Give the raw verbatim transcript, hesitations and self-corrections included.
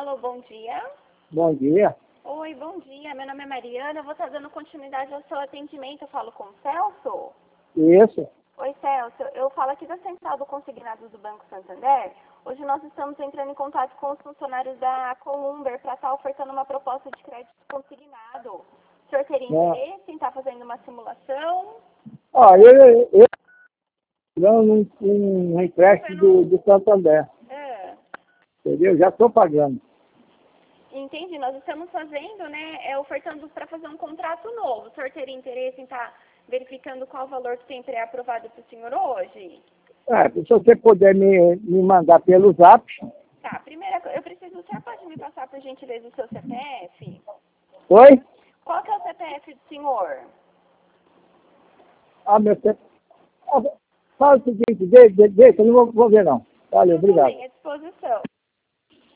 Alô, bom dia. Bom dia. Oi, bom dia. Meu nome é Mariana. Eu vou estar dando continuidade ao seu atendimento. Eu falo com o Celso? Isso. Oi, Celso. Eu falo aqui da Central do Consignado do Banco Santander. Hoje nós estamos entrando em contato com os funcionários da Columber para estar ofertando uma proposta de crédito consignado. O senhor teria interesse em estar fazendo uma simulação? Ó, eu eu dando um, um empréstimo do, do Santander. É. Entendeu? Já estou pagando. Entendi. Nós estamos fazendo, né, é, ofertando para fazer um contrato novo. O senhor teria interesse em estar verificando qual valor que tem pré-aprovado para o senhor hoje? É, se você puder me, me mandar pelo zap. Tá, primeira coisa, eu preciso, o senhor pode me passar por gentileza o seu C P F? Oi? Qual que é o C P F do senhor? Ah, meu tempo. Ah, fala o seguinte, deixa, deixa, eu não vou, vou ver não. Valeu, Tudo obrigado. bem, à disposição.